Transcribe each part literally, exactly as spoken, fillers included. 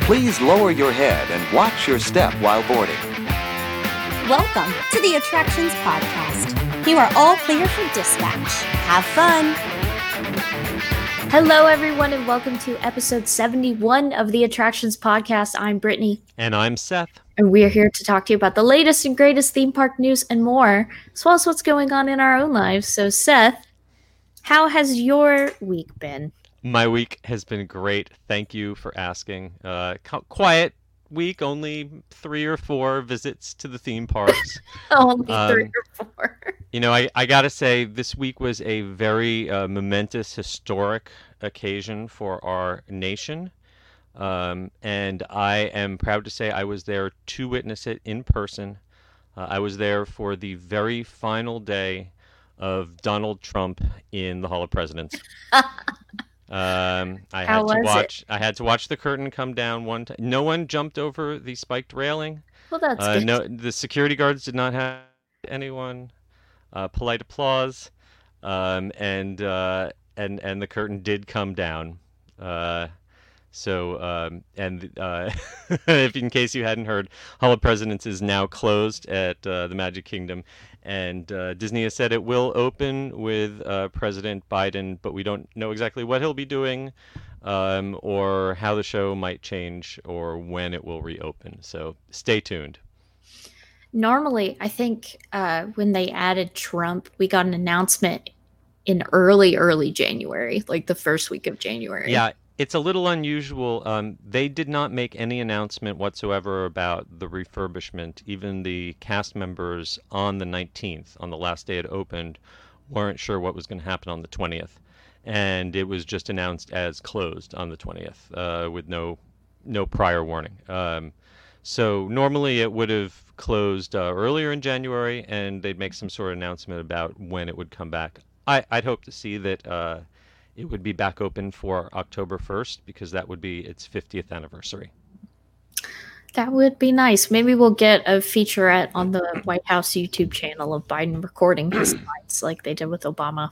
Please lower your head and watch your step while boarding. Welcome to the Attractions Podcast. You are all clear for dispatch. Have fun. Hello, everyone, and welcome to episode seventy-one of the Attractions Podcast. I'm Brittany. And I'm Seth. And we are here to talk to you about the latest and greatest theme park news and more, as well as what's going on in our own lives. So, Seth, how has your week been? My week has been great. Thank you for asking. Uh, quiet week, only three or four visits to the theme parks. only um, three or four. You know, I, I got to say, this week was a very uh, momentous, historic occasion for our nation. Um, and I am proud to say I was there to witness it in person. Uh, I was there for the very final day of Donald Trump in the Hall of Presidents. um, I How had to was watch. it? I had to watch the curtain come down one time. No one jumped over the spiked railing. Well, that's Uh, good. no, the security guards did not have anyone. Uh, polite applause, um, and uh, and and the curtain did come down. Uh, So, um, and uh, if in case you hadn't heard, Hall of Presidents is now closed at uh, the Magic Kingdom, and uh, Disney has said it will open with uh, President Biden, but we don't know exactly what he'll be doing, um, or how the show might change, or when it will reopen. So, stay tuned. Normally, I think uh, when they added Trump, we got an announcement in early, early January, like the first week of January. Yeah. It's a little unusual. Um, they did not make any announcement whatsoever about the refurbishment. Even the cast members on the nineteenth, on the last day it opened, weren't sure what was going to happen on the twentieth. And it was just announced as closed on the twentieth uh, with no no prior warning. Um, so normally it would have closed uh, earlier in January, and they'd make some sort of announcement about when it would come back. I, I'd hope to see that uh, it would be back open for October first, because that would be its fiftieth anniversary. That would be nice. Maybe we'll get a featurette on the White House YouTube channel of Biden recording his slides like they did with Obama.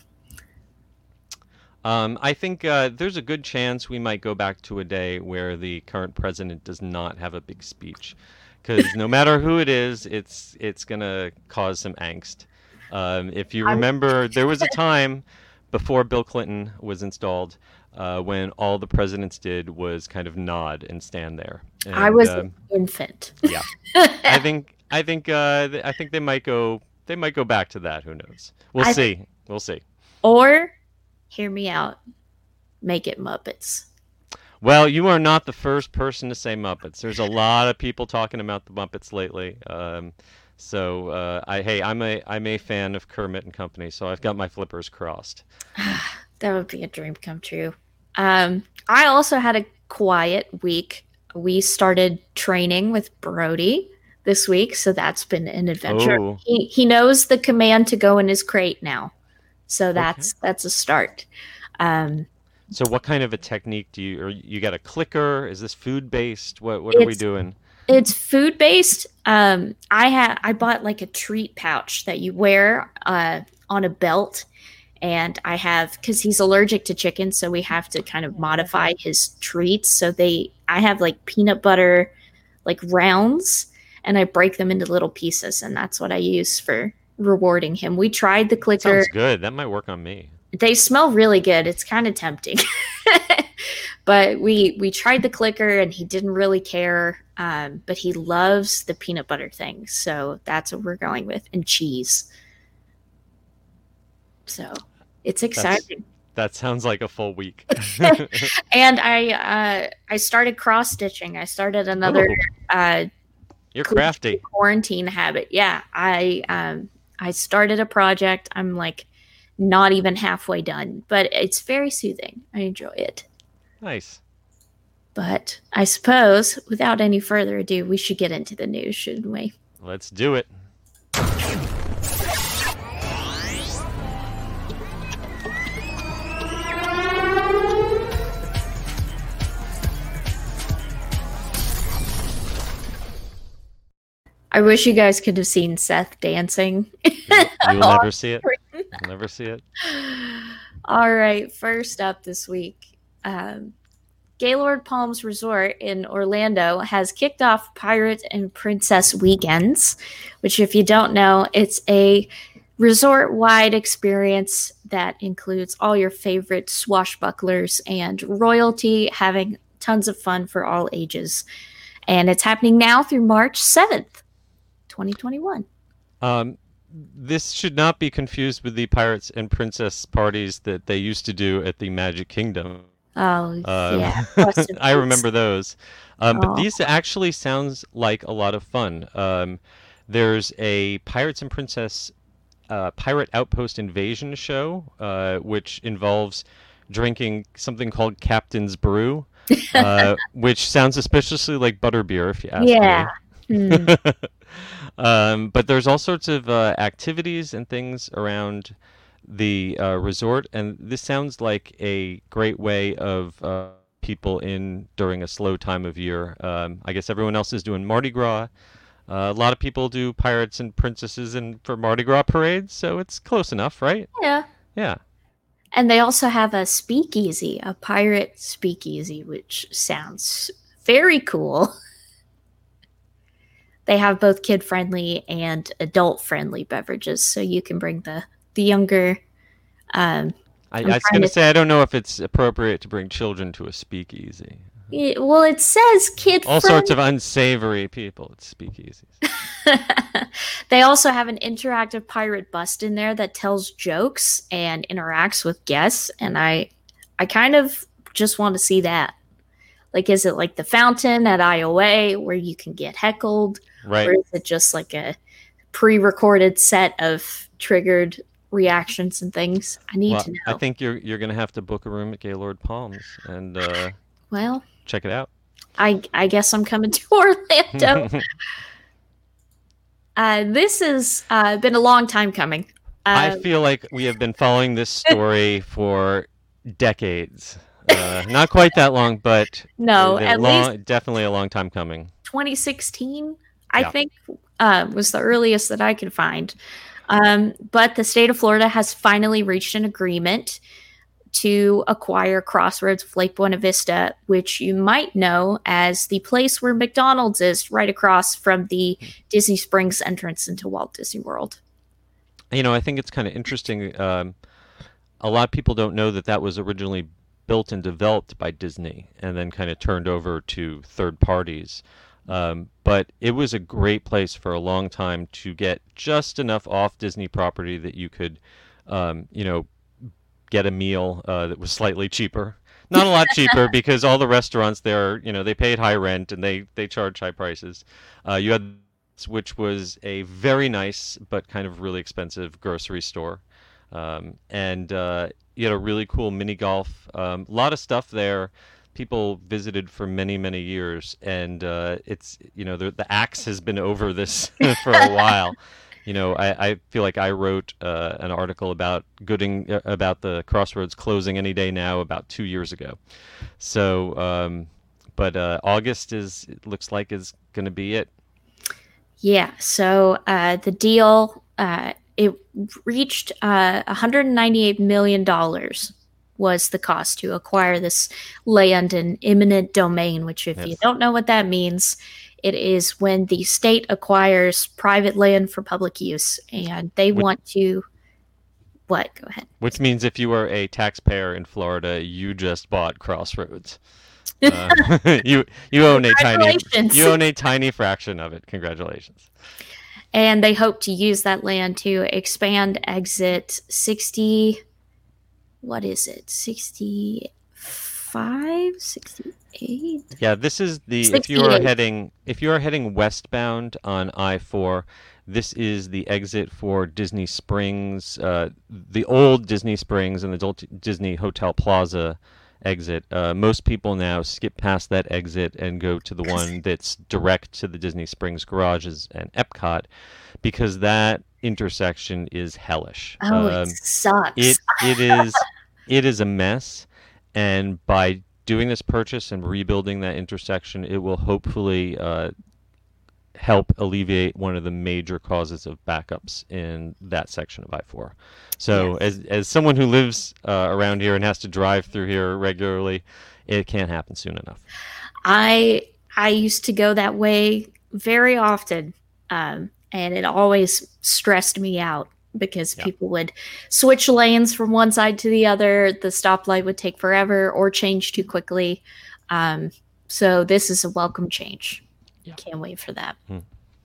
Um, I think uh, there's a good chance we might go back to a day where the current president does not have a big speech, because no matter who it is, it's it's going to cause some angst. Um, if you remember, there was a time before Bill Clinton was installed, uh, when all the presidents did was kind of nod and stand there. And, I was um, an infant. Yeah, I think I think uh, th- I think they might go they might go back to that. Who knows? We'll I see. We'll see. Or, hear me out, make it Muppets. Well, you are not the first person to say Muppets. There's a lot of people talking about the Muppets lately. Um, So uh, I hey I'm a I'm a fan of Kermit and Company, so I've got my flippers crossed. That would be a dream come true. Um, I also had a quiet week. We started training with Brody this week, so that's been an adventure. Oh. He he knows the command to go in his crate now, so that's Okay. that's a start. Um, So what kind of a technique do you? Or you got a clicker? Is this food based? What what are we It's- doing? It's food based. Um, I had I bought like a treat pouch that you wear uh, on a belt, and I have because he's allergic to chicken, so we have to kind of modify his treats. So they I have like peanut butter, like rounds, and I break them into little pieces, and that's what I use for rewarding him. We tried the clicker. Sounds good. That might work on me. They smell really good. It's kind of tempting. But we we tried the clicker and he didn't really care. Um, but he loves the peanut butter thing. So that's what we're going with. And cheese. So it's exciting. That sounds like a full week. And I uh, I started cross stitching. I started another Ooh. uh, You're crafty. quarantine habit. Yeah. I um I started a project. I'm like not even halfway done, but it's very soothing. I enjoy it. Nice. But I suppose, without any further ado, we should get into the news, shouldn't we? Let's do it. I wish you guys could have seen Seth dancing. You will never see it. You'll never see it. All right, first up this week, um, Gaylord Palms Resort in Orlando has kicked off Pirate and Princess Weekends, which, if you don't know, it's a resort-wide experience that includes all your favorite swashbucklers and royalty having tons of fun for all ages. And it's happening now through March seventh, twenty twenty-one. Um, this should not be confused with the Pirates and Princess parties that they used to do at the Magic Kingdom. Oh, Um, yeah. I remember those. Um, Oh. but these actually sounds like a lot of fun. Um, there's a Pirates and Princess uh, Pirate Outpost Invasion show, uh, which involves drinking something called Captain's Brew, uh, which sounds suspiciously like butterbeer, if you ask Yeah. Hmm. me. um, but there's all sorts of uh, activities and things around the uh, resort, and this sounds like a great way of uh, people in during a slow time of year. Um, I guess everyone else is doing Mardi Gras. Uh, a lot of people do Pirates and Princesses and for Mardi Gras parades, so it's close enough, right? Yeah. Yeah. And they also have a speakeasy, a pirate speakeasy, which sounds very cool. They have both kid-friendly and adult-friendly beverages, so you can bring the, the younger... Um, I, I I'm was trying going to to- say, I don't know if it's appropriate to bring children to a speakeasy. it- well, it says kid-friendly. All sorts of unsavory people at speakeasies. They also have an interactive pirate bust in there that tells jokes and interacts with guests, and I I kind of just want to see that. Like, is it like the fountain at I O A where you can get heckled, Right. or is it just like a pre-recorded set of triggered reactions and things? I need Well, to know. I think you're you're going to have to book a room at Gaylord Palms and uh, well, check it out. I I guess I'm coming to Orlando. uh, this has uh, been a long time coming. Uh, I feel like we have been following this story for decades. Uh, not quite that long, but no, uh, at long, least definitely a long time coming. twenty sixteen, I Yeah. think, uh, was the earliest that I could find. Um, but the state of Florida has finally reached an agreement to acquire Crossroads of Lake Buena Vista, which you might know as the place where McDonald's is, right across from the Disney Springs entrance into Walt Disney World. You know, I think it's kind of interesting. Um, a lot of people don't know that that was originally built and developed by Disney and then kind of turned over to third parties. Um, but it was a great place for a long time to get just enough off Disney property that you could, um, you know, get a meal uh, that was slightly cheaper. Not a lot cheaper because all the restaurants there, you know, they paid high rent and they, they charge high prices. Uh, you had which was a very nice but kind of really expensive grocery store. Um, and uh, you had a really cool mini golf. Um, a lot of stuff there. People visited for many, many years, and uh, it's you know the the axe has been over this for a while. You know, I, I feel like I wrote uh, an article about Gooding uh, about the Crossroads closing any day now about two years ago. So, um, but uh, August is it looks like is going to be it. Yeah, so uh, the deal, uh, it reached uh, one hundred ninety-eight million dollars was the cost to acquire this land in eminent domain, which if you Yes. don't know what that means, it is when the state acquires private land for public use and they Which- want to, what, go ahead. Which means if you are a taxpayer in Florida, you just bought Crossroads. Uh, you you own a tiny Congratulations. you own a tiny fraction of it. Congratulations. And they hope to use that land to expand exit sixty, what is it, sixty-five, sixty-eight? Yeah, this is the if you are sixty-eight. heading if you are heading westbound on I four, this is the exit for Disney Springs, uh, the old Disney Springs and the Dol- Disney Hotel Plaza exit. Uh, most people now skip past that exit and go to the one that's direct to the Disney Springs garages and Epcot, because that intersection is hellish. Oh, Um, it sucks. it it is it is a mess, and by doing this purchase and rebuilding that intersection, it will hopefully uh, help alleviate one of the major causes of backups in that section of I four. So Yes. as as someone who lives uh, around here and has to drive through here regularly, it can't happen soon enough. I I used to go that way very often, um, and it always stressed me out because Yeah. people would switch lanes from one side to the other. The stoplight would take forever or change too quickly. Um, so this is a welcome change. Yeah. Can't wait for that. Hmm.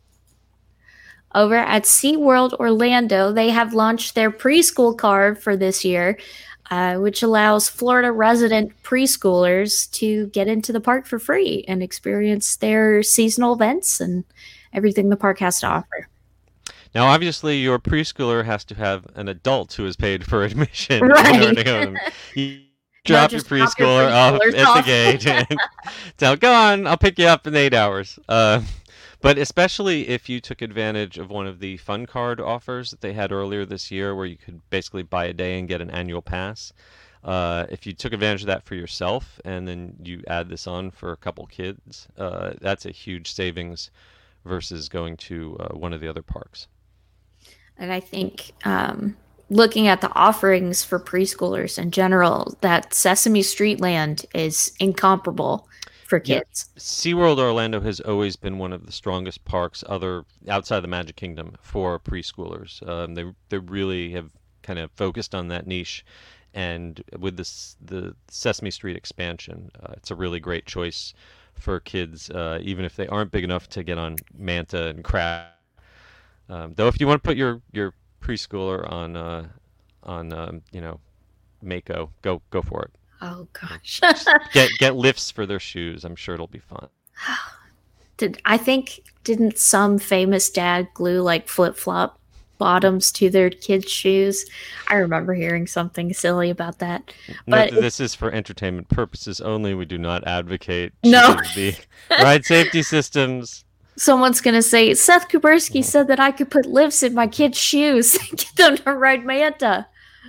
Over at SeaWorld Orlando, they have launched their preschool card for this year, uh, which allows Florida resident preschoolers to get into the park for free and experience their seasonal events and everything the park has to offer. Now, obviously, your preschooler has to have an adult who has paid for admission in Right. order to go. You drop your just drop your preschooler off preschoolers at the off. gate and tell, go on, I'll pick you up in eight hours. Uh, but especially if you took advantage of one of the fun card offers that they had earlier this year where you could basically buy a day and get an annual pass. Uh, if you took advantage of that for yourself and then you add this on for a couple kids, uh, that's a huge savings versus going to uh, one of the other parks. And I think um, looking at the offerings for preschoolers in general, that Sesame Street Land is incomparable for Yeah. kids. SeaWorld Orlando has always been one of the strongest parks other outside the Magic Kingdom for preschoolers. Um, they they really have kind of focused on that niche, and with this the Sesame Street expansion, uh, it's a really great choice for kids, uh, even if they aren't big enough to get on Manta and Crab. Um, though, if you want to put your your preschooler on uh, on um, you know Mako, go go for it. Oh gosh. Get get lifts for their shoes. I'm sure it'll be fun. Did I think didn't some famous dad glue like flip flop bottoms to their kids' shoes? I remember hearing something silly about that. Note But that this is for entertainment purposes only. We do not advocate No. choosing the ride safety systems. someone's gonna say Seth Kubersky said that I could put lifts in my kids' shoes and get them to ride Manta.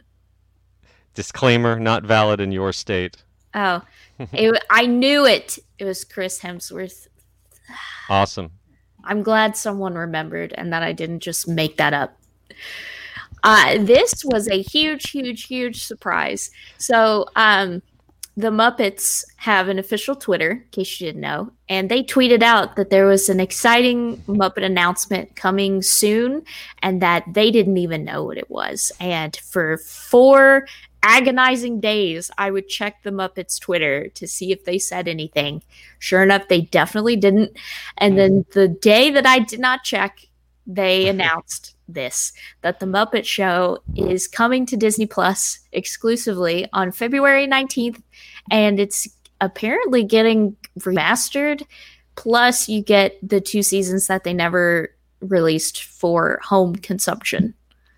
Disclaimer: not valid in your state. Oh, it, I knew it. It was Chris Hemsworth. Awesome. I'm glad someone remembered and that I didn't just make that up. Uh, this was a huge, huge, huge surprise. So, um, the Muppets have an official Twitter, in case you didn't know, and they tweeted out that there was an exciting Muppet announcement coming soon and that they didn't even know what it was. And for four agonizing days, I would check the Muppets Twitter to see if they said anything. Sure enough, they definitely didn't. And then the day that I did not check, they announced this, that the Muppet Show is coming to Disney Plus exclusively on February nineteenth, and it's apparently getting remastered. Plus, you get the two seasons that they never released for home consumption.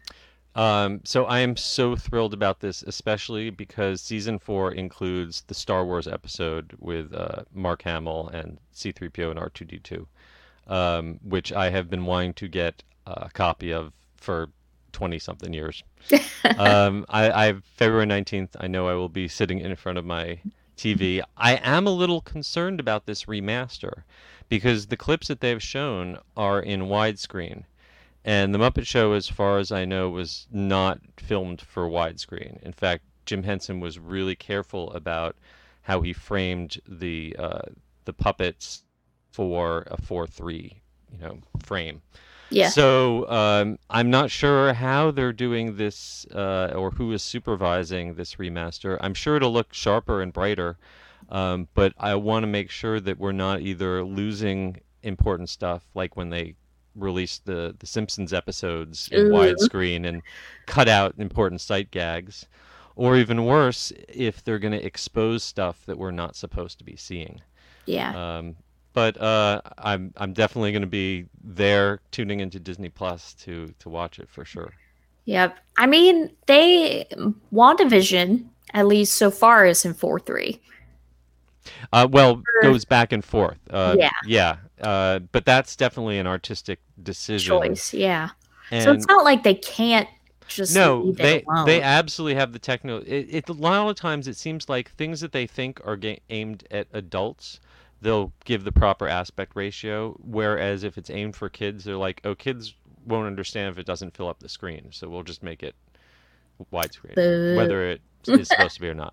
Um, so I am so thrilled about this, especially because season four includes the Star Wars episode with uh, Mark Hamill and C three P O and R two D two, um, which I have been wanting to get a copy of for twenty something years. um, I, I February nineteenth, I know I will be sitting in front of my T V. I am a little concerned about this remaster because the clips that they've shown are in widescreen. And The Muppet Show, as far as I know, was not filmed for widescreen. In fact, Jim Henson was really careful about how he framed the uh, the puppets for a four three, you know, frame. Yeah. So um, I'm not sure how they're doing this uh, or who is supervising this remaster. I'm sure it'll look sharper and brighter, um, but I want to make sure that we're not either losing important stuff like when they released the the Simpsons episodes in Ooh. widescreen and cut out important sight gags, or even worse, if they're going to expose stuff that we're not supposed to be seeing. Yeah. Um, but uh, I'm I'm definitely going to be there tuning into Disney Plus to to watch it for sure. Yep. I mean, they WandaVision, at least so far, is in four three. Uh, well, goes back and forth. Uh, Yeah. Yeah. Uh, but that's definitely an artistic decision. Choice, yeah. And So it's not like they can't just no, leave they it alone. they absolutely have the techno. It, it a lot of times it seems like things that they think are ga- aimed at adults, they'll give the proper aspect ratio. Whereas if it's aimed for kids, they're like, oh, kids won't understand if it doesn't fill up the screen, so we'll just make it widescreen, Boo. whether it is supposed to be or not.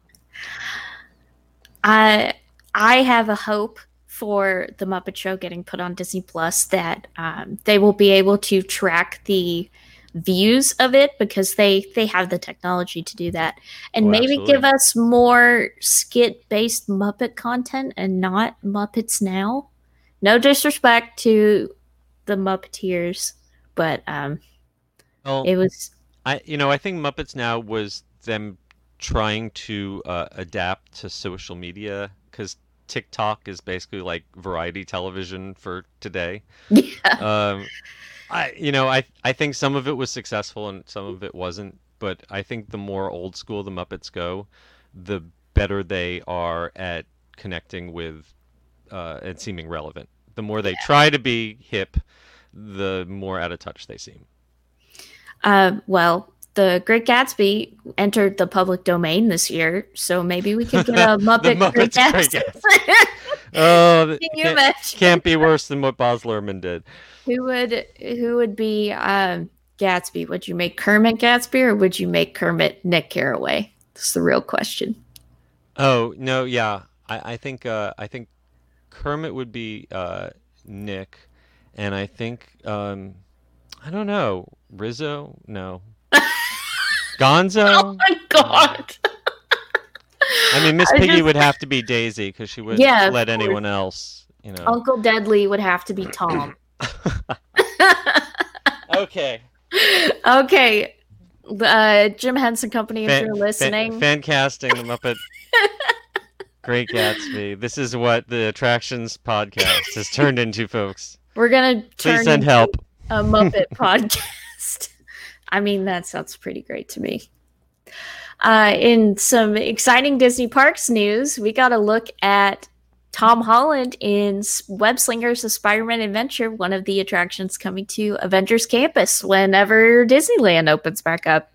I I have a hope for the Muppet Show getting put on Disney Plus that um, they will be able to track the views of it because they they have the technology to do that, and Oh, maybe absolutely. give us more skit based Muppet content and not Muppets Now. No disrespect to the Muppeteers, but um, Well, it was I you know I think Muppets Now was them trying to uh, adapt to social media because TikTok is basically like variety television for today. yeah. Um, I you know I I think some of it was successful and some of it wasn't, but I think the more old school the Muppets go, the better they are at connecting with uh, and seeming relevant. The more they try to be hip, the more out of touch they seem. Uh, well, The Great Gatsby entered the public domain this year, so maybe we could get a Muppet Great Muppets Great Gatsby. Oh, th- Can you can't, imagine? can't be worse than what Baz Luhrmann did. Who would who would be um, Gatsby? Would you make Kermit Gatsby or would you make Kermit Nick Carraway? That's the real question. Oh no, yeah, I, I think uh, I think Kermit would be uh, Nick, and I think um, I don't know, Rizzo. No, Gonzo. Oh my god! I mean, Miss I Piggy just- would have to be Daisy because she wouldn't Yeah, of let course. anyone else. You know. Uncle Deadly would have to be Tom. Okay. Okay, uh, Jim Henson Company, if Fan, you're fan, listening, fan casting the Muppet Great Gatsby. This is what the Attractions podcast has turned into, folks. we're gonna turn Please send into help. a Muppet podcast. I mean, that sounds pretty great to me. Uh, in some exciting Disney Parks news, we got a look at Tom Holland in S- Web Slingers: A Spider-Man Adventure, one of the attractions coming to Avengers Campus whenever Disneyland opens back up.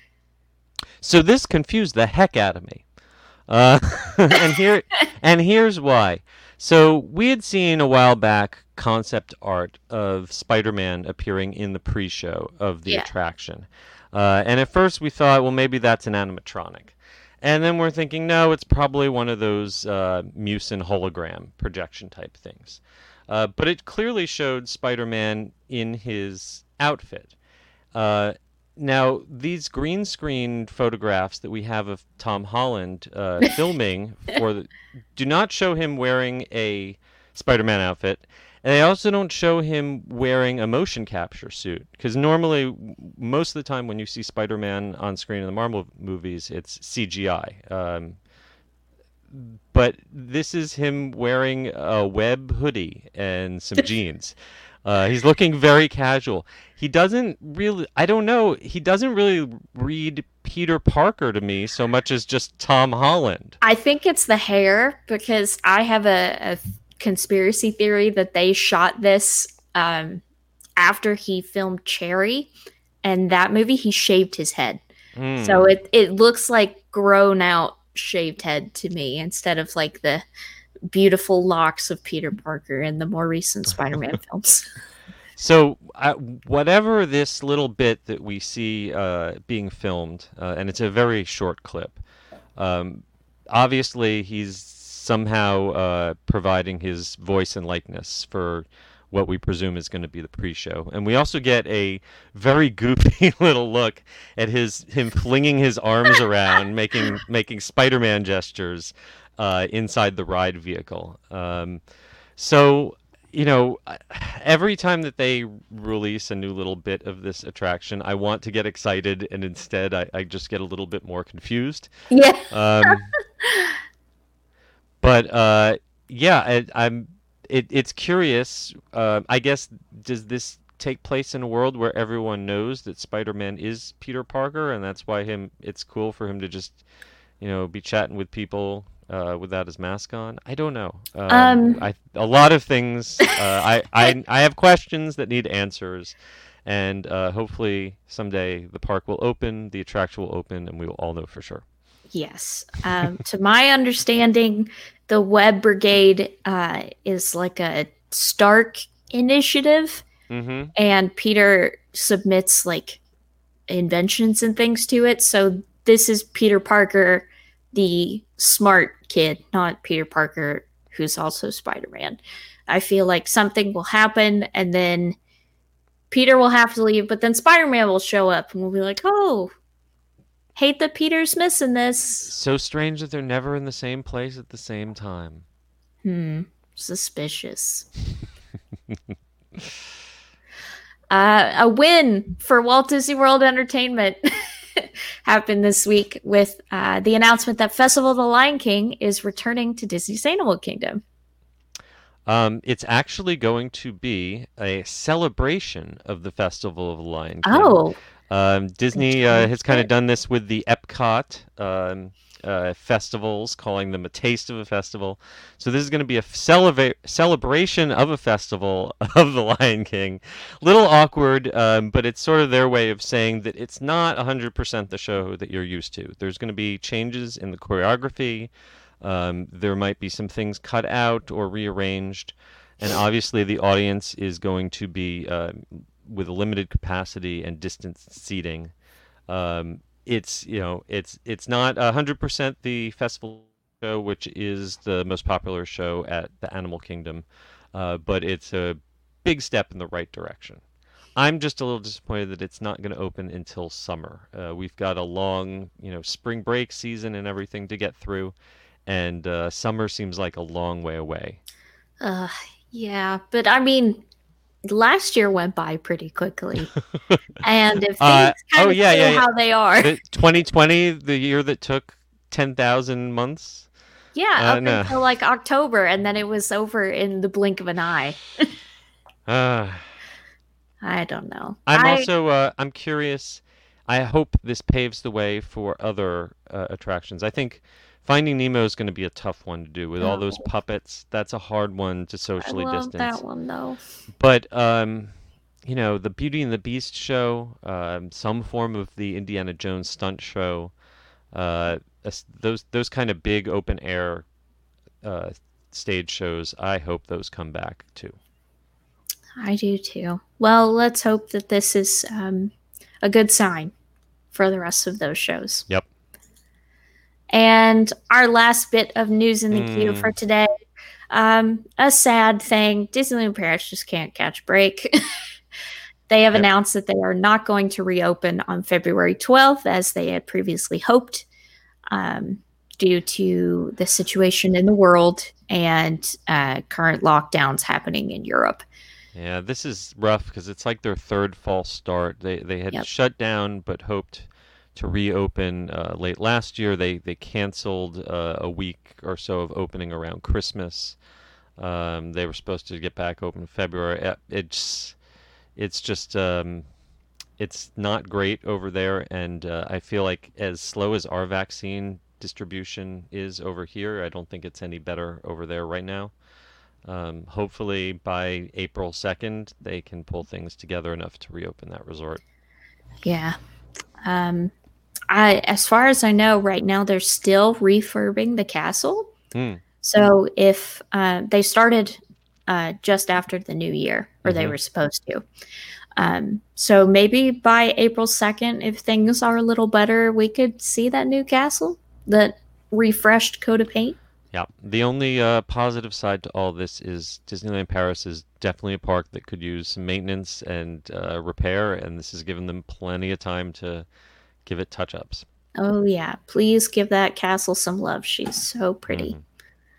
So this confused the heck out of me. Uh, and here and here's why. So we had seen a while back concept art of Spider-Man appearing in the pre-show of the Yeah. attraction. Uh, and at first we thought, well, maybe that's an animatronic. And then we're thinking, no, it's probably one of those uh, Musin hologram projection type things. Uh, but it clearly showed Spider-Man in his outfit. Uh, now, these green screen photographs that we have of Tom Holland uh, filming for the, do not show him wearing a Spider-Man outfit. And they also don't show him wearing a motion capture suit. Because normally, w- most of the time when you see Spider-Man on screen in the Marvel movies, it's C G I. Um, but this is him wearing a web hoodie and some jeans. Uh, he's looking very casual. He doesn't really, I don't know, he doesn't really read Peter Parker to me so much as just Tom Holland. I think it's the hair because I have a, a conspiracy theory that they shot this um, after he filmed Cherry, and that movie he shaved his head, Hmm. so it it looks like grown out shaved head to me instead of like the beautiful locks of Peter Parker in the more recent Spider-Man films. So, uh, whatever this little bit that we see uh, being filmed, uh, and it's a very short clip, um, obviously he's somehow uh, providing his voice and likeness for what we presume is going to be the pre-show. And we also get a very goofy little look at his him flinging his arms around, making making Spider-Man gestures uh, inside the ride vehicle. Um, so. You know, every time that they release a new little bit of this attraction, I want to get excited, and instead I, I just get a little bit more confused. Yeah. Um, but uh, yeah, I, I'm. It, it's curious. Uh, I guess does this take place in a world where everyone knows that Spider-Man is Peter Parker, and that's why him? It's cool for him to just, you know, be chatting with people uh, without his mask on. I don't know. Um, Um, I a lot of things. Uh, I, I I have questions that need answers, and uh, hopefully someday the park will open, the attraction will open, and we will all know for sure. Yes. Um, to my understanding, the Web Brigade uh, is like a Stark initiative, Mm-hmm. and Peter submits like inventions and things to it. So this is Peter Parker, the smart kid, not Peter Parker, who's also Spider-Man. I feel like something will happen, and then Peter will have to leave, but then Spider-Man will show up, and we'll be like, oh, hate that Peter's missing this. So strange that they're never in the same place at the same time. Hmm. Suspicious. uh, a win for Walt Disney World Entertainment happened this week with uh, the announcement that Festival of the Lion King is returning to Disney's Animal Kingdom. Um, it's actually going to be a celebration of the Festival of the Lion King. Oh. Um, Disney uh, has kind of done this with the Epcot um, uh, festivals, calling them a taste of a festival. So this is going to be a celebra- celebration of a festival of the Lion King. Little awkward, um, but it's sort of their way of saying that it's not one hundred percent the show that you're used to. There's going to be changes in the choreography. Um, there might be some things cut out or rearranged. And obviously the audience is going to be uh, with a limited capacity and distance seating. Um, it's, you know, it's it's not one hundred percent the festival show, which is the most popular show at the Animal Kingdom, uh, but it's a big step in the right direction. I'm just a little disappointed that it's not going to open until summer. Uh, we've got a long, you know, spring break season and everything to get through, and uh, summer seems like a long way away. Uh, yeah, but I mean, last year went by pretty quickly, and if things Uh, kind oh, of yeah, stay yeah, yeah. how they are, The twenty twenty, the year that took ten thousand months? yeah, Uh, up no. until like October, and then it was over in the blink of an eye. Uh, I don't know. I'm I, also uh, I'm curious. I hope this paves the way for other uh, attractions. I think Finding Nemo is going to be a tough one to do with all those Oh. puppets. That's a hard one to I socially love distance. that one though. But um, you know, the Beauty and the Beast show, um, some form of the Indiana Jones stunt show, uh, as- those those kind of big open air uh, stage shows. I hope those come back too. I do too. Well, let's hope that this is um, a good sign for the rest of those shows. Yep. And our last bit of news in the queue Mm. for today, um, a sad thing. Disneyland Paris just can't catch a break. They have Yep. announced that they are not going to reopen on February twelfth as they had previously hoped, um, due to the situation in the world and uh, current lockdowns happening in Europe. Yeah, this is rough because it's like their third false start. They they had Yep. shut down but hoped to reopen uh, late last year. They they canceled uh, a week or so of opening around Christmas. Um, they were supposed to get back open in February. Uh, It's it's just um, it's not great over there, and uh, I feel like as slow as our vaccine distribution is over here, I don't think it's any better over there right now. Um, hopefully by April second, they can pull things together enough to reopen that resort. Yeah. Um, I, as far as I know, right now they're still refurbing the castle. Hmm. So if uh, they started uh, just after the new year, or they Mhm. were supposed to. Um, so maybe by April second, if things are a little better, we could see that new castle, that refreshed coat of paint. Yeah. The only uh, positive side to all this is Disneyland Paris is definitely a park that could use some maintenance and uh, repair, and this has given them plenty of time to give it touch-ups. Oh yeah, please give that castle some love. She's so pretty. Mhm.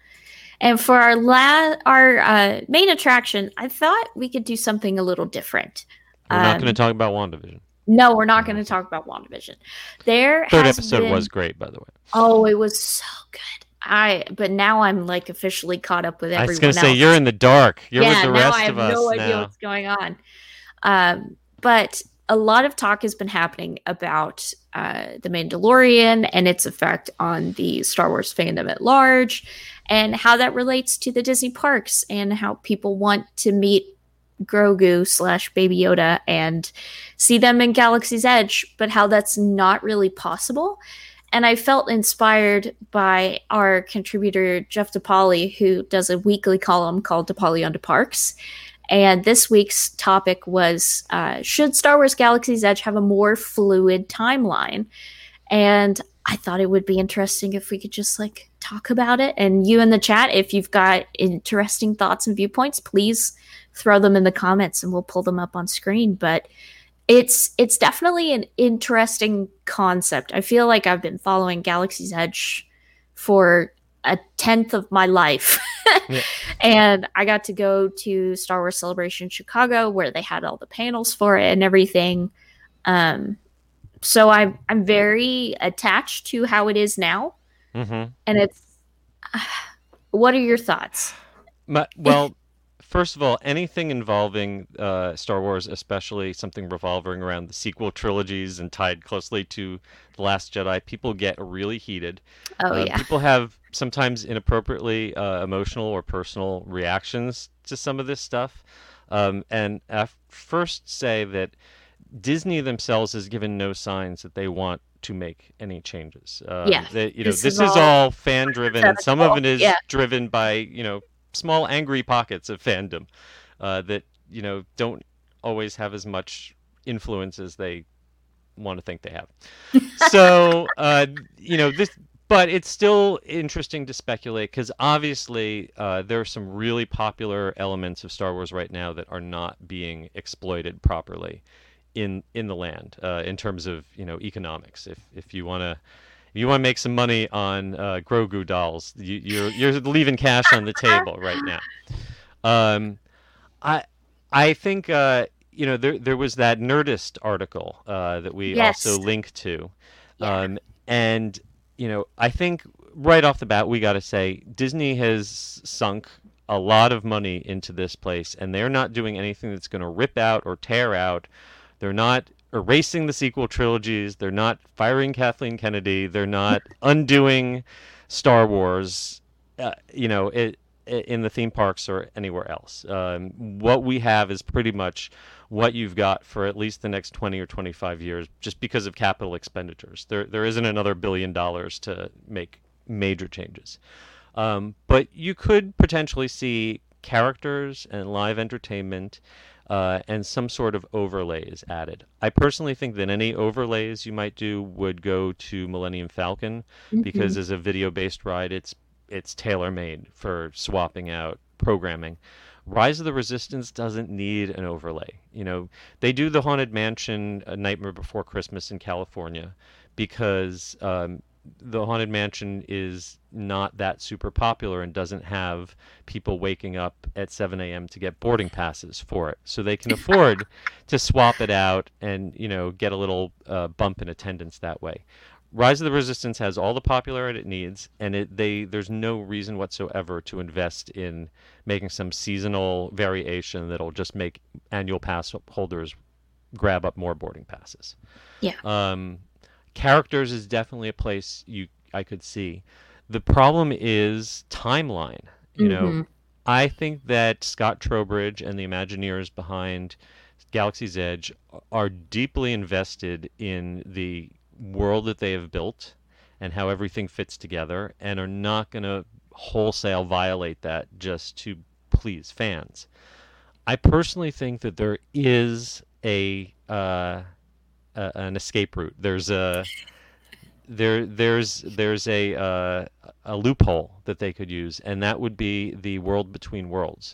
And for our la- our uh, main attraction, I thought we could do something a little different. We're not Um, going to talk about WandaVision. No, we're not going to talk about WandaVision. There Third has episode been- was great, by the way. Oh, it was so good. I but now I'm like officially caught up with I everyone was going to say, else. you're in the dark. You're yeah, with the now rest I have of us no idea now. what's going on. Um, but a lot of talk has been happening about uh, the Mandalorian and its effect on the Star Wars fandom at large, and how that relates to the Disney parks, and how people want to meet Grogu slash Baby Yoda and see them in Galaxy's Edge, but how that's not really possible. and I felt inspired by our contributor, Jeff DePauli, who does a weekly column called DePauli on to Parks. And this week's topic was, uh, should Star Wars Galaxy's Edge have a more fluid timeline? And I thought it would be interesting if we could just like talk about it. And you in the chat, if you've got interesting thoughts and viewpoints, please throw them in the comments and we'll pull them up on screen. But it's it's definitely an interesting concept. I feel like I've been following Galaxy's Edge for a tenth of my life. Yeah. And I got to go to Star Wars Celebration Chicago where they had all the panels for it and everything. Um, so I'm I'm very attached to how it is now. Mm-hmm. And it's uh, what are your thoughts? My, well, first of all, anything involving uh, Star Wars, especially something revolving around the sequel trilogies and tied closely to The Last Jedi, people get really heated. Oh, uh, yeah. People have sometimes inappropriately uh, emotional or personal reactions to some of this stuff. Um, and I first say that Disney themselves has given no signs that they want to make any changes. Uh, yeah. They, you know, this, this is, is all, all fan-driven, and some of it is yeah. driven by, you know, small angry pockets of fandom uh, that, you know, don't always have as much influence as they want to think they have. So, uh, you know, this, but it's still interesting to speculate because obviously uh, there are some really popular elements of Star Wars right now that are not being exploited properly in in the land uh, in terms of, you know, economics. If if you want to If you want to make some money on uh, Grogu dolls, you, you're you're leaving cash on the table right now. Um, I I think uh, you know there there was that Nerdist article uh, that we yes. also linked to, yeah. um, and you know I think right off the bat we got to say Disney has sunk a lot of money into this place, and they're not doing anything that's going to rip out or tear out. They're not erasing the sequel trilogies. They're not firing Kathleen Kennedy. They're not undoing Star Wars, uh, you know, it, it, in the theme parks or anywhere else. Um, what we have is pretty much what you've got for at least the next twenty or twenty-five years, just because of capital expenditures. There, there isn't another billion dollars to make major changes. Um, but you could potentially see characters and live entertainment Uh, and some sort of overlays added. I personally think that any overlays you might do would go to Millennium Falcon mm-hmm. because as a video-based ride, it's it's tailor-made for swapping out programming. Rise of the Resistance doesn't need an overlay. You know, they do the Haunted Mansion A Nightmare Before Christmas in California because um, the Haunted Mansion is not that super popular and doesn't have people waking up at seven a.m. to get boarding passes for it. So they can afford to swap it out and, you know, get a little uh, bump in attendance that way. Rise of the Resistance has all the popularity it needs, and it, they there's no reason whatsoever to invest in making some seasonal variation that'll just make annual pass holders grab up more boarding passes. Yeah. Um, characters is definitely a place you I could see. The problem is timeline. You mm-hmm. know, I think that Scott Trowbridge and the Imagineers behind Galaxy's Edge are deeply invested in the world that they have built and how everything fits together, and are not going to wholesale violate that just to please fans. I personally think that there is a uh, uh, an escape route. There's a there there's there's a uh, a loophole that they could use, and that would be the world between worlds.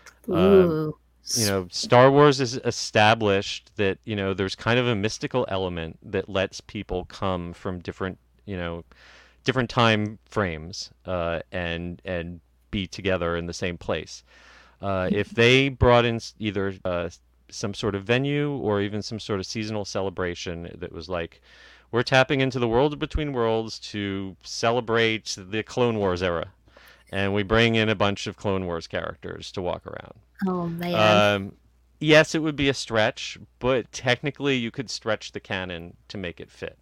Ooh. Um, you know, Star Wars is established that, you know, there's kind of a mystical element that lets people come from different, you know, different time frames uh, and and be together in the same place. Uh, if they brought in either uh, some sort of venue or even some sort of seasonal celebration that was like, we're tapping into the world between worlds to celebrate the Clone Wars era, and we bring in a bunch of Clone Wars characters to walk around. Oh, man. Um, yes, it would be a stretch, but technically you could stretch the canon to make it fit.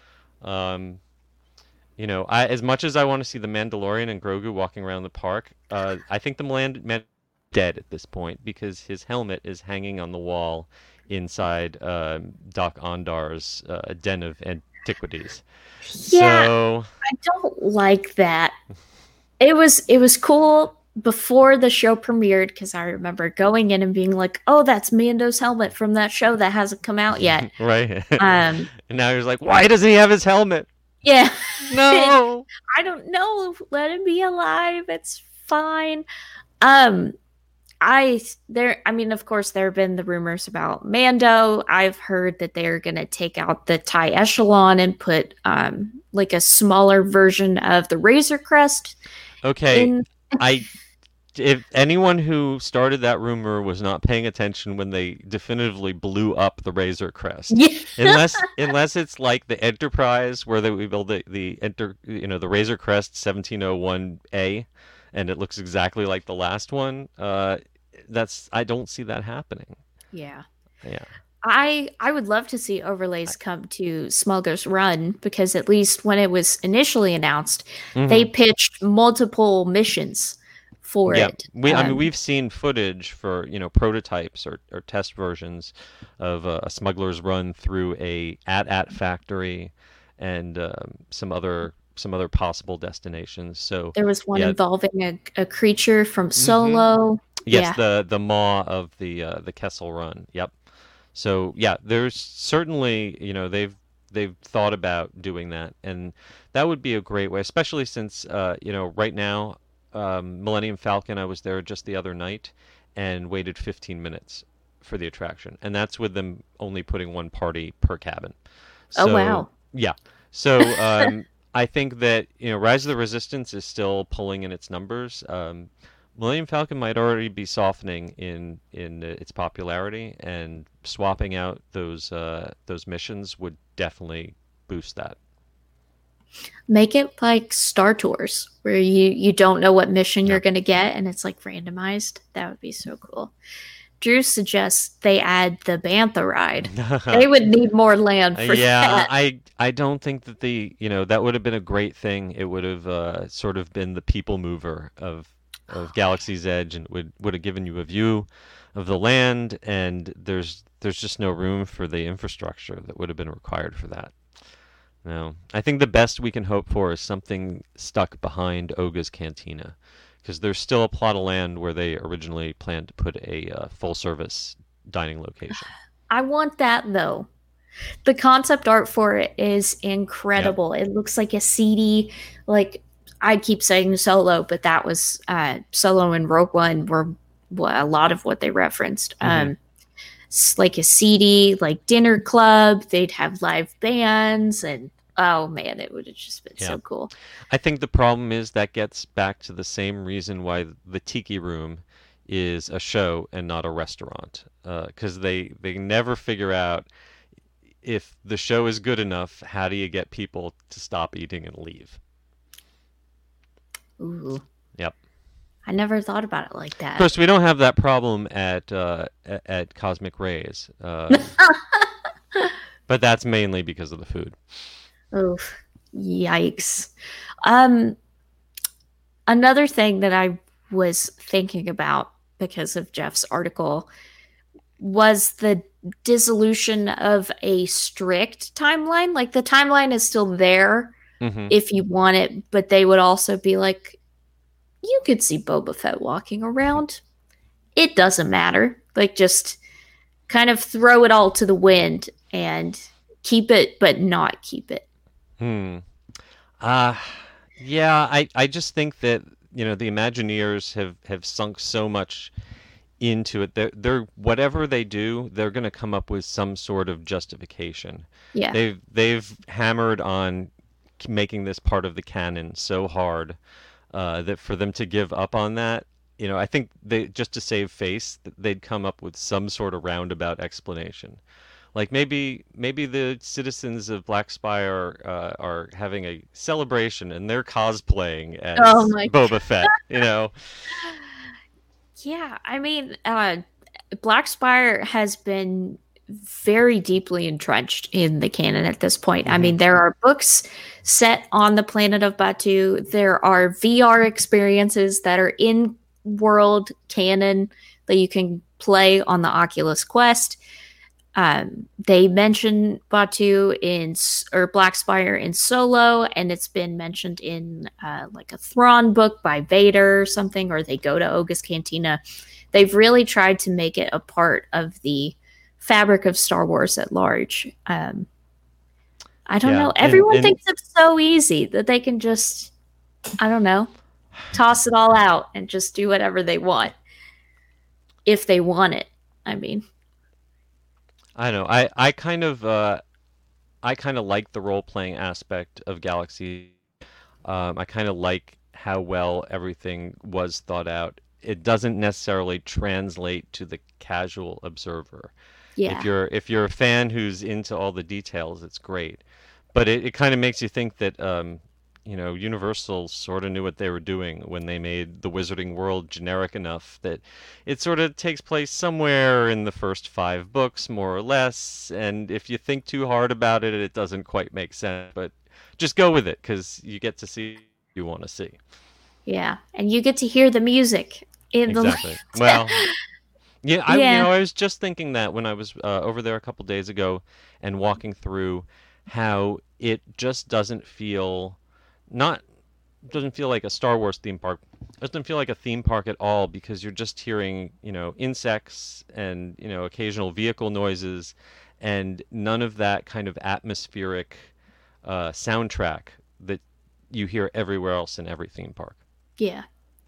Um, you know, I, as much as I want to see the Mandalorian and Grogu walking around the park, uh, I think the Mandalorian dead at this point because his helmet is hanging on the wall inside uh, Doc Ondar's uh, den of antiquities. Yeah, So I don't like that. It was it was cool before the show premiered because I remember going in and being like, "Oh, that's Mando's helmet from that show that hasn't come out yet." right, Um, and now he's like, why doesn't he have his helmet? yeah, No. I don't know. Let him be alive. It's fine. Um, I there. I mean, of course, there have been the rumors about Mando. I've heard that they're gonna take out the TIE Echelon and put um like a smaller version of the Razor Crest. Okay, In I if anyone who started that rumor was not paying attention when they definitively blew up the Razor Crest, yeah. unless unless it's like the Enterprise where they we build the the enter you know the Razor Crest seventeen oh one A, and it looks exactly like the last one. Uh, that's I don't see that happening. Yeah. Yeah. I I would love to see overlays come to Smuggler's Run because at least when it was initially announced, they Mhm. pitched multiple missions for Yeah, it. we I mean Um, we've seen footage for you know prototypes or, or test versions of uh, a smuggler's run through a AT-AT factory and um, some other some other possible destinations. So there was one yeah, involving a, a creature from hmm Solo. yes, Yeah. the the maw of the uh, the Kessel Run. Yep. So yeah, there's certainly you know they've they've thought about doing that, and that would be a great way, especially since uh, you know right now um, Millennium Falcon. I was there just the other night and waited fifteen minutes for the attraction, and that's with them only putting one party per cabin. Oh So wow. yeah, so um, I think that you know Rise of the Resistance is still pulling in its numbers. Um, Millennium Falcon might already be softening in in uh, its popularity, and swapping out those uh, those missions would definitely boost that. Make it like Star Tours where you you don't know what mission Yeah. you're going to get and it's like randomized. That would be so cool. Drew suggests they add the Bantha ride. They would need more land for Yeah, that. I I don't think that the you know that would have been a great thing. It would have uh, sort of been the people mover of of Galaxy's Edge, and would would have given you a view of the land. And there's there's just no room for the infrastructure that would have been required for that. No, I think the best we can hope for is something stuck behind Oga's Cantina, because there's still a plot of land where they originally planned to put a uh, full service dining location. I want that though. The concept art for it is Yep. incredible. It looks like a seedy, like I keep saying Solo, but that was uh, Solo and Rogue One were wha- a lot of what they referenced. hmm Um, it's like a seedy, like dinner club. They'd have live bands, and oh man, it would have just been Yeah. so cool. I think the problem is that gets back to the same reason why the Tiki Room is a show and not a restaurant, because they they never figure out if the show is good enough, how do you get people to stop eating and leave? Ooh, Yep. I never thought about it like Of that. course, we don't have that problem at uh, a- at Cosmic Rays, um, but that's mainly because of the food. Oof, yikes. Um, another thing that I was thinking about because of Jeff's article was the dissolution of a strict timeline. Like the timeline is still there hmm if you want it, but they would also be like, you could see Boba Fett walking around. It doesn't matter. Like just kind of throw it all to the wind and keep it, but not keep it. Hmm. Uh, yeah, I, I just think that, you know, the Imagineers have, have sunk so much into it. They're, they're whatever they do, they're going to come up with some sort of justification. Yeah. They've they've hammered on k- making this part of the canon so hard uh, that for them to give up on that, you know, I think they just to save face, th- they'd come up with some sort of roundabout explanation. Like maybe maybe the citizens of Black Spire uh, are having a celebration and they're cosplaying Oh as my Boba Fett, you know. Yeah, I mean, uh, Black Spire has been very deeply entrenched in the canon at this point. I hmm mean, there are books set on the planet of Batu. There are V R experiences that are in world canon that you can play on the Oculus Quest. Um, they mention Batu in S- or Black Spire in Solo, and it's been mentioned in uh, like a Thrawn book by Vader or something, or they go to Oga's Cantina. They've really tried to make it a part of the fabric of Star Wars at large. Um, I don't Yeah, know. and Everyone and thinks it's so easy that they can just, I don't know, toss it all out and just do whatever they want if they want it. I mean, I know. I I kind of uh I kind of like the role playing aspect of Galaxy. Um, I kind of like how well everything was thought out. It doesn't necessarily translate to the casual observer. If yeah, you're if you're a fan who's into all the details, it's great. But it, it kind of makes you think that um, you know, Universal sort of knew what they were doing when they made the Wizarding World generic enough that it sort of takes place somewhere in the first five books, more or less. And if you think too hard about it, it doesn't quite make sense. But just go with it because you get to see what you want to see. yeah. And you get to hear the music in the Exactly. Well, yeah, I you yeah, know I was just thinking that when I was uh, over there a couple days ago and walking through how it just doesn't feel not doesn't feel like a Star Wars theme park. It doesn't feel like a theme park at all because you're just hearing, you know, insects and, you know, occasional vehicle noises and none of that kind of atmospheric uh, soundtrack that you hear everywhere else in every theme park. yeah.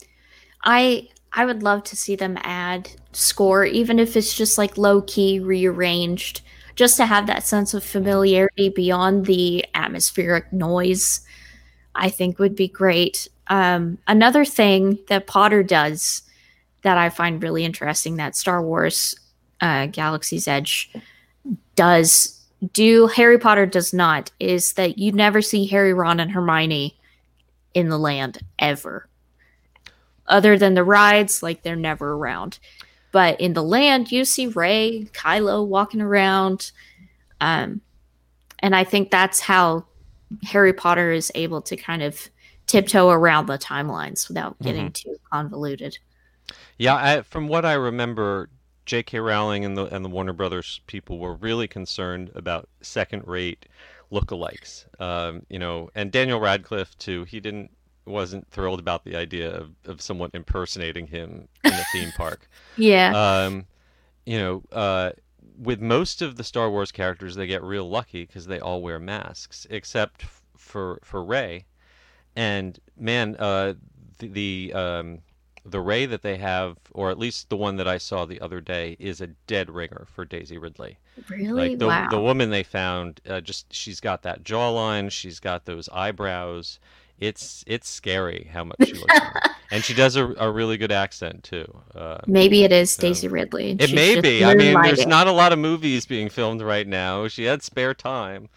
I I would love to see them add score, even if it's just like low key rearranged, just to have that sense of familiarity beyond the atmospheric noise. I think would be great. Um, another thing that Potter does that I find really interesting that Star Wars uh, Galaxy's Edge does do Harry Potter does not is that you never see Harry, Ron, and Hermione in the land ever. Other than the rides, like they're never around. But in the land, you see Rey, Kylo walking around. Um, and I think that's how Harry Potter is able to kind of tiptoe around the timelines without Hmm. getting too convoluted. Yeah, I, from what I remember, J K. Rowling and the and the Warner Brothers people were really concerned about second-rate lookalikes. Um, you know, and Daniel Radcliffe too. He didn't wasn't thrilled about the idea of, of someone impersonating him in a theme park. Yeah. Um, you know, uh, with most of the Star Wars characters, they get real lucky because they all wear masks, except f- for for Rey. And man, uh, the the, um, the Rey that they have, or at least the one that I saw the other day, is a dead ringer for Daisy Ridley. Really? Like the the Wow. woman they found, uh, just she's got that jawline, she's got those eyebrows. It's it's scary how much she looks like her, and she does a, a really good accent too. Uh, Maybe it is so Daisy Ridley and it she's may just be. I mean, there's moonlighting. not a lot of movies being filmed right now. She had spare time.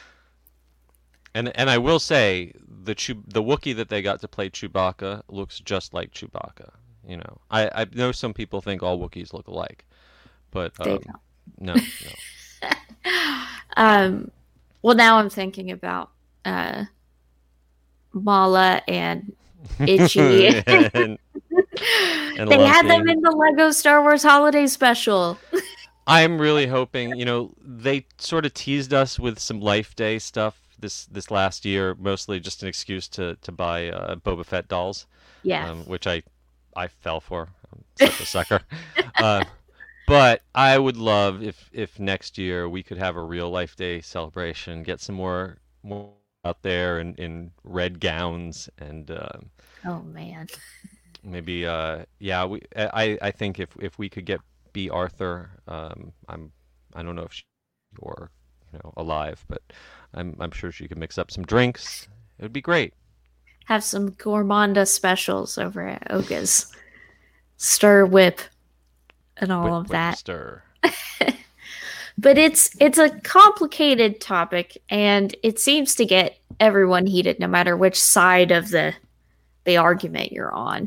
And and I will say the Chew the Wookiee that they got to play Chewbacca looks just like Chewbacca. You know, I I know some people think all Wookiees look alike, but They um, no, no. don't. um, well, now I'm thinking about uh, Mala and Itchy. and, and They had them Lumpy. in the Lego Star Wars Holiday Special. I'm really hoping, you know, they sort of teased us with some Life Day stuff this this last year, mostly just an excuse to to buy uh, Boba Fett dolls, Yeah. um, which I I fell for. I'm such a sucker. Uh, but I would love if if next year we could have a real Life Day celebration, get some more more out there in, in red gowns and um, Oh man. maybe uh yeah we I I think if if we could get B Arthur, um I'm I don't know if she or you know alive, but I'm I'm sure she could mix up some drinks. It would be great. Have some Gourmanda specials over at Oga's. Stir whip and all Whip of whip that. stir. But it's it's a complicated topic and it seems to get everyone heated no matter which side of the the argument you're on.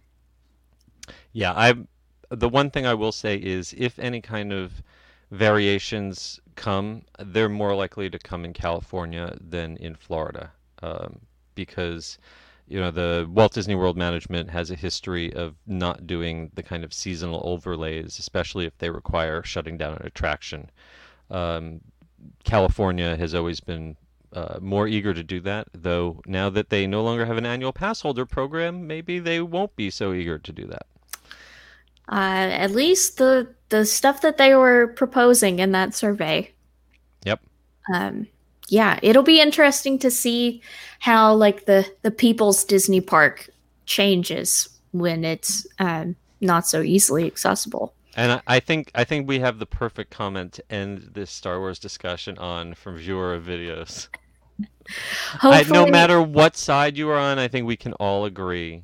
Yeah, I the one thing I will say is if any kind of variations come, they're more likely to come in California than in Florida, um, because you know, the Walt Disney World management has a history of not doing the kind of seasonal overlays, especially if they require shutting down an attraction. Um, California has always been uh, more eager to do that, though now that they no longer have an annual pass holder program, maybe they won't be so eager to do that. Uh, at least the the stuff that they were proposing in that survey. Yep. Um, yeah, it'll be interesting to see how like the the People's Disney Park changes when it's um, not so easily accessible. And I, I think I think we have the perfect comment to end this Star Wars discussion on from viewer of videos. I, no matter what side you are on, I think we can all agree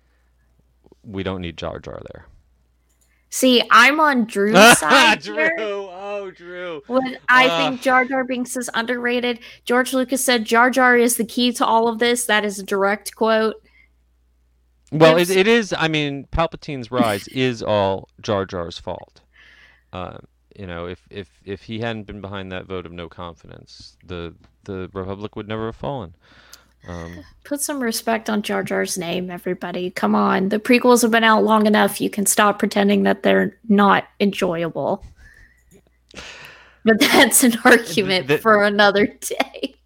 we don't need Jar Jar there. See, I'm on Drew's side. Drew, here. oh Drew. When I uh, think Jar Jar Binks is underrated. George Lucas said Jar Jar is the key to all of this. That is a direct quote. Well, it, it is. I mean, Palpatine's rise is all Jar Jar's fault. Uh, you know, if, if if he hadn't been behind that vote of no confidence, the the Republic would never have fallen. Um, Put some respect on Jar Jar's name, everybody. Come on. The prequels have been out long enough. You can stop pretending that they're not enjoyable. But that's an argument the, the, for another day.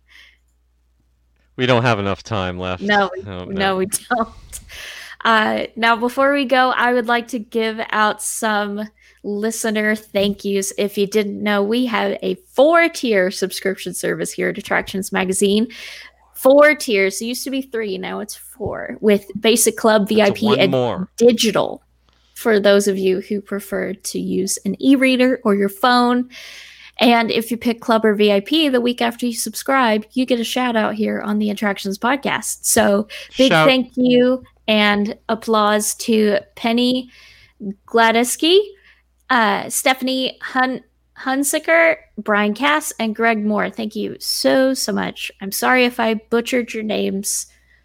We don't have enough time left. No, we, oh, no. no, we don't. Uh, now, before we go, I would like to give out some listener thank yous. If you didn't know, we have a four-tier subscription service here at Attractions Magazine. Four tiers. It used to be three. Now it's four. With Basic Club, V I P, one and more. Digital. For those of you who prefer to use an e-reader or your phone. And if you pick Club or V I P, the week after you subscribe, you get a shout out here on the Attractions Podcast. So big Shout. thank you and applause to Penny Gladeski, uh, Stephanie Hun- Hunsicker, Brian Cass, and Greg Moore. Thank you so, so much. I'm sorry if I butchered your names.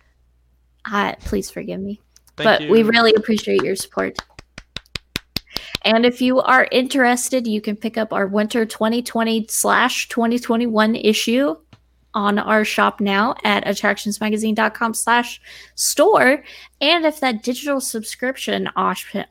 Uh, please forgive me. Thank but you. we really appreciate your support. And if you are interested, you can pick up our winter twenty twenty slash twenty twenty-one issue on our shop now at attractionsmagazine.com slash store. And if that digital subscription option,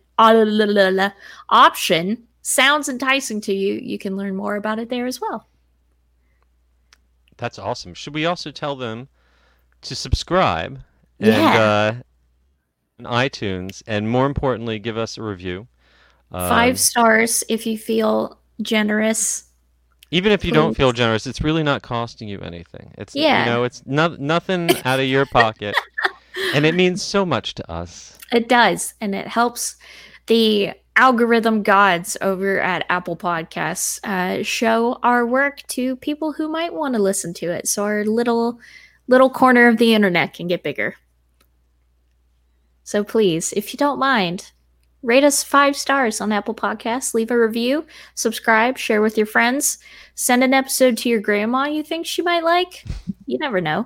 option sounds enticing to you, you can learn more about it there as well. That's awesome. Should we also tell them to subscribe and Yeah. uh, on iTunes, and more importantly, give us a review? Um, Five stars if you feel generous. Even if you don't Please. feel generous, it's really not costing you anything. It's Yeah. you know, it's no, nothing out of your pocket, and it means so much to us. It does, and it helps the algorithm gods over at Apple Podcasts uh, show our work to people who might want to listen to it, so our little little corner of the internet can get bigger. So please, if you don't mind, rate us five stars on Apple Podcasts, leave a review, subscribe, share with your friends, send an episode to your grandma you think she might like. You never know.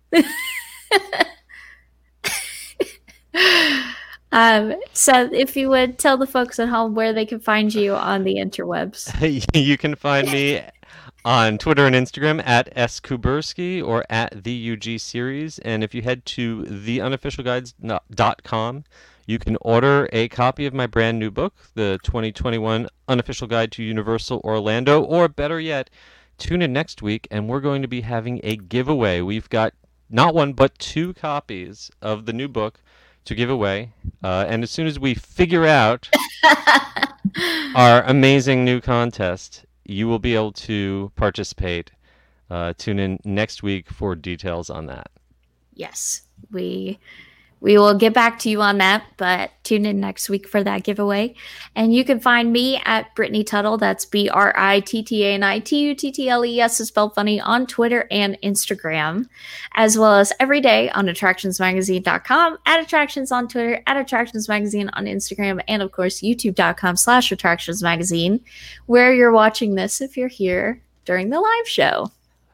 Um, so if you would tell the folks at home where they can find you on the interwebs. You can find me on Twitter and Instagram at S Kuberski or at the U G series. And if you head to the unofficial guides dot com, you can order a copy of my brand new book, the twenty twenty-one Unofficial Guide to Universal Orlando, or better yet, tune in next week and we're going to be having a giveaway. We've got not one, but two copies of the new book to give away. Uh, and as soon as we figure out our amazing new contest, you will be able to participate. Uh, tune in next week for details on that. Yes, we we will get back to you on that, but tune in next week for that giveaway. And you can find me at Brittany Tuttle. That's B R I T T A N I T U T T L E S is spelled funny on Twitter and Instagram, as well as every day on attractions magazine dot com, at Attractions on Twitter, at Attractions Magazine on Instagram, and of course, youtube.com slash Attractions Magazine, where you're watching this if you're here during the live show.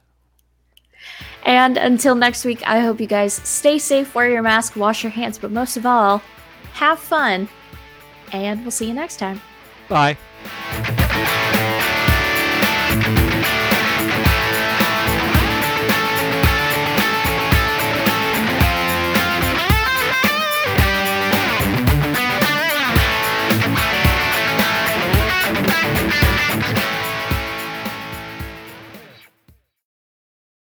And until next week, I hope you guys stay safe, wear your mask, wash your hands, but most of all, have fun. And we'll see you next time. Bye.